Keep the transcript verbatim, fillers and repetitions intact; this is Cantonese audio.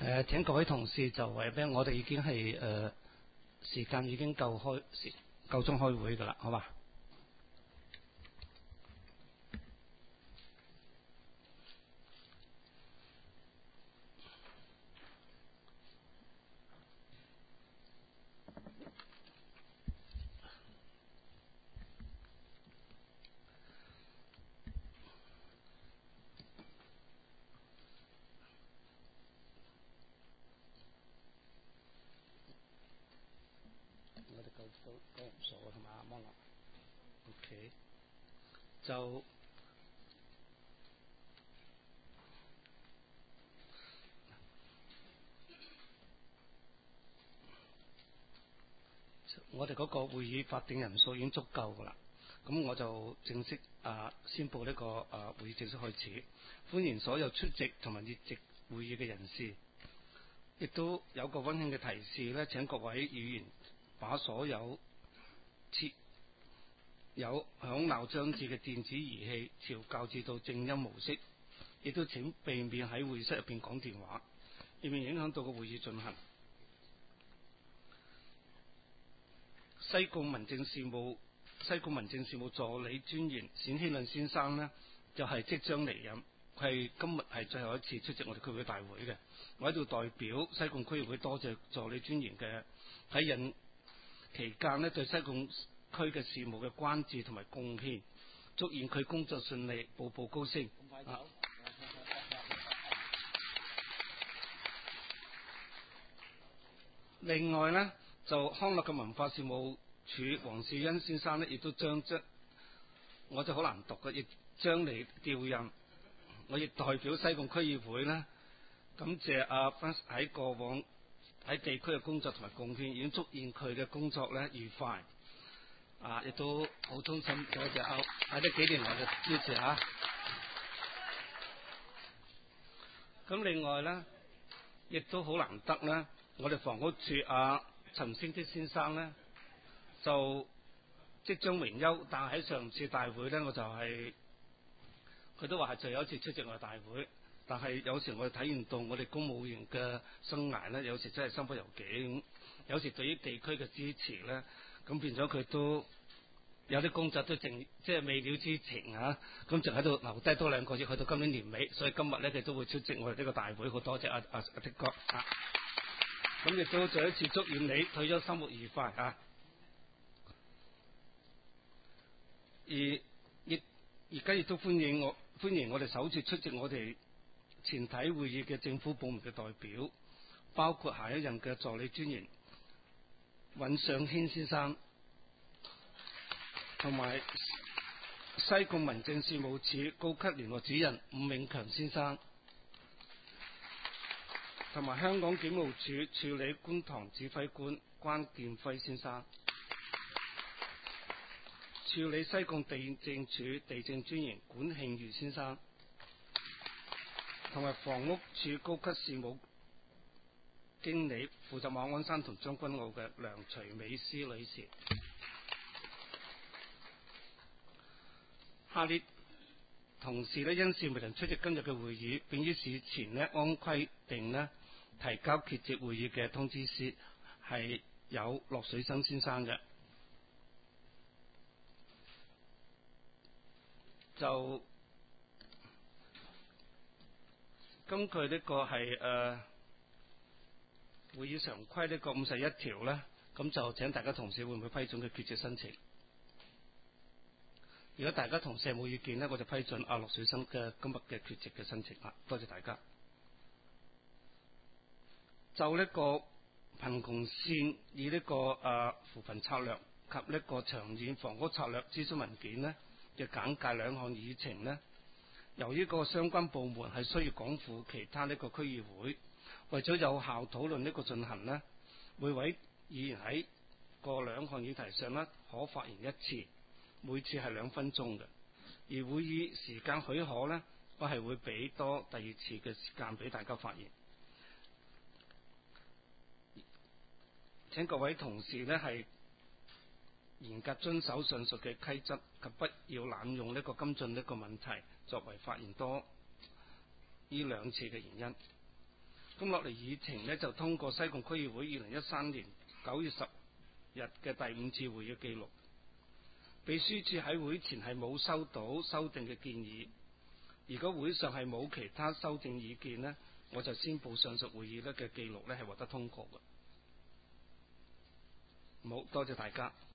誒，請各位同事就為咩？我哋已經係誒、呃、時間已經夠開時夠鐘開會㗎啦，好嘛？我哋夠夠夠人數係嘛？阿芒樂 ，OK，就我哋嗰個會議法定人數已經足夠㗎啦。咁我就正式啊宣佈呢個啊會議正式開始，歡迎所有出席同埋列席會議嘅人士。亦都有個溫馨嘅提示咧，請各位議員把所有設有響鬧裝置嘅電子儀器調校至到靜音模式，亦都請避免喺會議室入邊講電話，以免影響到個會議進行。西貢民政事務西貢民政事務助理專員冼希倫先生呢，就係、是、即將離任，佢係今日係最後一次出席我哋區會大會嘅。我喺度代表西貢區議會多謝助理專員嘅喺任期間呢對西貢區嘅事務嘅關注同埋貢獻，祝願佢工作順利，步步高升。啊、另外呢，就康樂嘅文化事務署黃少恩先生呢，亦都將將我就好難讀嘅，亦將嚟調任。我亦代表西貢區議會呢，感謝阿 Frank 喺過往喺地區嘅工作同埋貢獻，已經祝願佢嘅工作呢愉快。啊，亦都好衷心多謝歐喺呢幾年來嘅支持嚇。咁另外呢，亦都好難得呢，我哋房屋處阿陳星的先生呢，就即將榮休，但係喺上次大會呢，我就係、是、佢都話係最後一次出席我哋大會。但係有時我哋體驗到我哋公務員嘅生涯呢，有時真係身不由己咁。有時對於地區嘅支持呢，咁變咗佢都有啲工作都剩即係未了之情嚇，咁就喺度留低多兩個月，去到今年年尾，所以今日呢，佢都會出席我哋呢個大會。好多謝阿阿阿剔哥啊！咁亦都再一次祝願你退休生活愉快啊！而亦而家亦都歡迎我歡迎我哋首次出席我哋全體會議嘅政府部門嘅代表，包括下一任嘅助理專員尹尚軒先生，同埋西貢民政事務處高級聯絡主任伍永強先生，同埋香港警務處處理觀塘指揮官關建輝先生，處理西貢地政處地政專員管慶瑜先生，同埋房屋處高級事務經理負責馬鞍山同將軍澳嘅梁徐美思女士。下列同事呢，因事未能出席今日嘅會議，並於事前呢按規定呢提交缺席會議嘅通知書，係有駱水生先生嘅。就根據呢個係誒、呃、會議常規呢個五十一條呢，咁就請大家同事會唔會批准佢缺席申請？如果大家同事冇意見呢，我就批准阿駱水生嘅今日嘅缺席嘅申請啦。多謝大家。就呢個貧窮線以呢、這個誒、呃、扶貧策略及呢個長遠房屋策略諮詢文件呢嘅簡介兩項議程呢，由於個相關部門係需要廣赴其他呢個區議會，為咗有效討論呢個進行呢，每位議員喺個兩項議題上呢可發言一次，每次係兩分鐘嘅。而會議時間許可呢，我係會俾多第二次嘅時間俾大家發言。請各位同事呢係嚴格遵守上述嘅規則，及不要濫用呢個跟進呢個問題作為發言多呢兩次嘅原因。 咁落嚟議程呢，就通過西貢區議會二零一三年九月十日嘅第五次會議記錄。秘書處喺會前係冇收到修訂嘅建議，如果會上係冇其他修正意見呢，我就宣佈上述會議呢嘅記錄呢係獲得通過嘅。好，多謝大家。